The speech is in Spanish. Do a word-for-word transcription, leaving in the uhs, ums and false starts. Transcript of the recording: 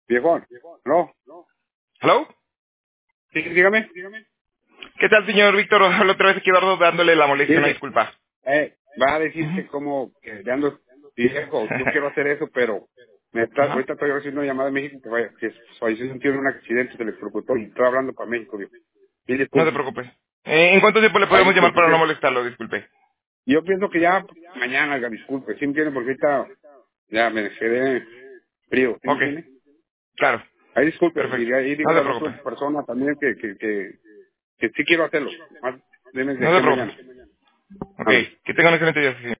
Viejón, ¿no? ¿Hello? Sí, dígame. ¿Qué tal, señor Víctor? Hablo otra vez aquí, Eduardo, dándole la molestia, una Dile, disculpa. eh, va a decir Ujú. que como que ya ando viejo, yo quiero hacer eso, pero me está, Ajá. ahorita estoy haciendo una llamada de México que vaya, que falleció un tío en un accidente, se le electrocutó y estoy hablando para México, viejo. Y No se disculpe, preocupe. Eh, ¿En cuánto tiempo le ay, podemos llamar disculpe para no que, molestarlo? Disculpe. yo pienso que ya mañana, oiga, disculpe, ¿sí me entiende? Porque ahorita ya me quedé frío, ¿sí me Ok. entiende? Claro. Ahí disculpe, Perfecto. y ahí No dígale se a la otra preocupe. persona también que, que, que, que sí quiero hacerlo, más, deme de No aquí se a mañana. preocupe. Ok. Ándale. Que tenga un excelente día, señor.